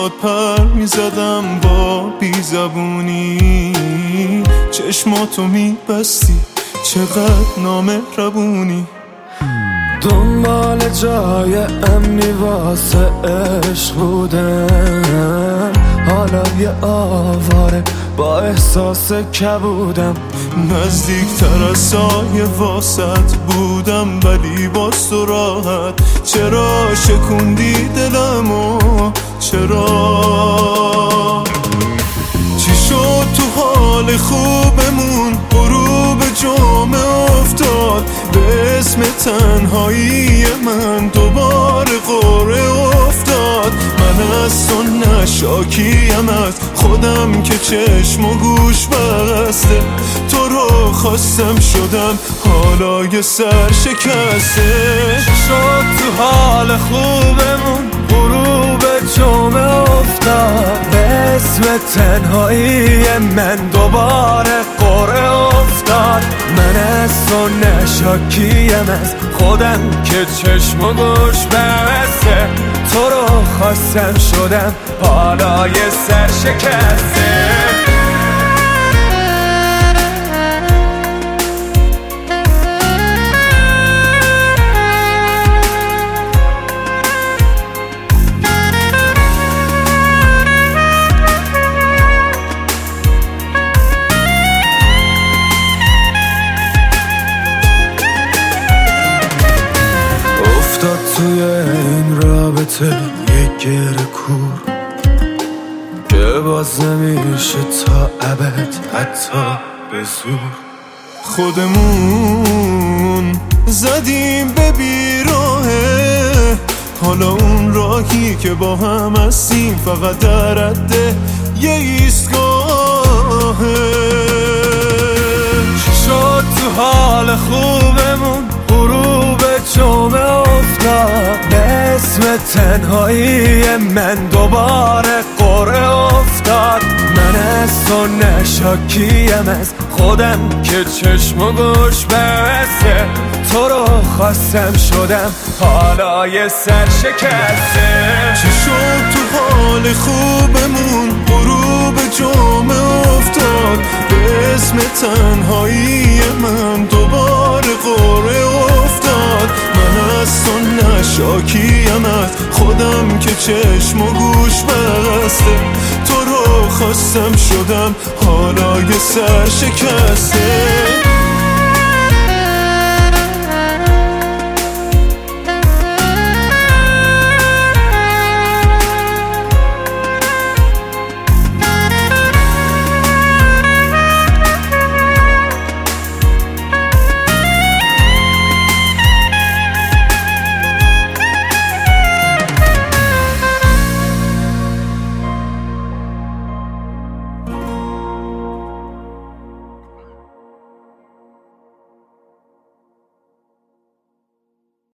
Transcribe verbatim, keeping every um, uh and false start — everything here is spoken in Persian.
باد پر میزدم با بیزبونی، چشماتو میبستی چقدر نامهربونی. دنبال جای امنی واسه عشق بودم، حالا یه آواره با احساس کبودم. نزدیکتر از سایه واسط بودم ولی باز تو راحت. چرا شکوندی دلمو چرا؟ چی شد تو حال خوبمون غروب جمعه افتاد؟ به اسم تنهایی من دوباره قره افتاد. من از تو نشاکیم از خودم که چشم و گوش بسته. تو رو خواستم شدم حالا یه سر شکسته. شد تو حال خوبمون غروب جمعه افتاد؟ به اسم تنهایی من دوباره قره افتاد. من از تو نشاکیم از خودم که چشم و گوش بسته. تو رو خواستم شدم حالا یه سر شکسته. افتاد توی این رابطه یک گره کور که باز نمیشه تا ابد حتی به زور. خودمون زدیم به بیراهه، حالا اون راهی که با هم هستیم فقط در رده یه ایستگاهه. شد تو حال خوبمون غروب جمعه افتاد؟ به اسم تنهایی من دوباره قره افتاد. من از تو نشاکیم از خودم که چشم و گوش بسته. تو رو خواستم شدم حالا یه سر شکسته. چی شد تو حال خوبمون غروب جمعه افتاد؟ به اسم تنهایی من دوباره قره افتاد. من از تو نشاکیم از خودم که چشم و گوش بسته. تو رو خواستم شدم حالا یه سر شکسته.